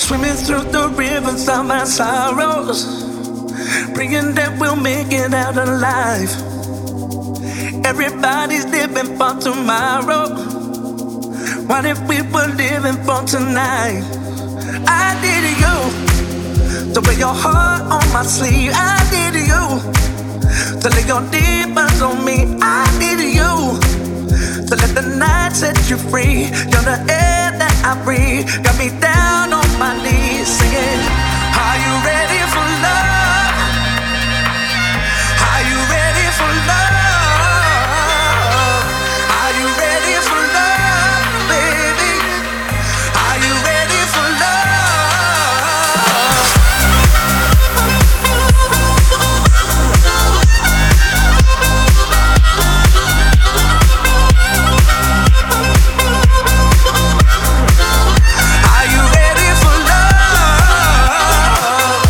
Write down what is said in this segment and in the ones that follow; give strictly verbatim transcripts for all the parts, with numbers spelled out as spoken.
Swimming through the rivers of my sorrows, praying that we'll make it out alive. Everybody's living for tomorrow. What if we were living for tonight? I did you, to wear your heart on my sleeve. I did you, to lay your demons on me. I did you, to let the night set you free. You're the air that I breathe. Got me down on my knees singing. Are you ready for love? Are you ready for love? Are you ready for love, baby? Are you ready for love? Are you ready for love?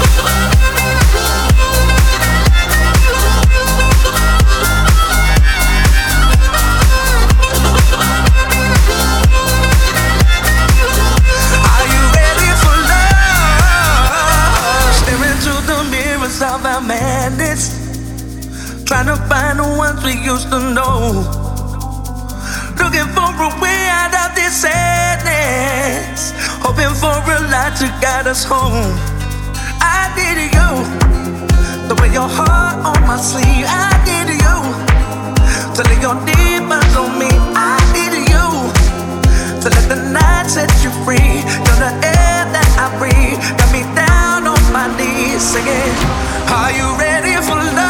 Are you ready for love? Staring through the mirrors of our madness, trying to find the ones we used to know. Looking for a way out of this sadness, hoping for a light to guide us home. I did you, the way your heart on my sleeve. I did you, to lay your demons on me. I did you, to let the night set you free. You're the air that I breathe. Got me down on my knees singing. Are you ready for love?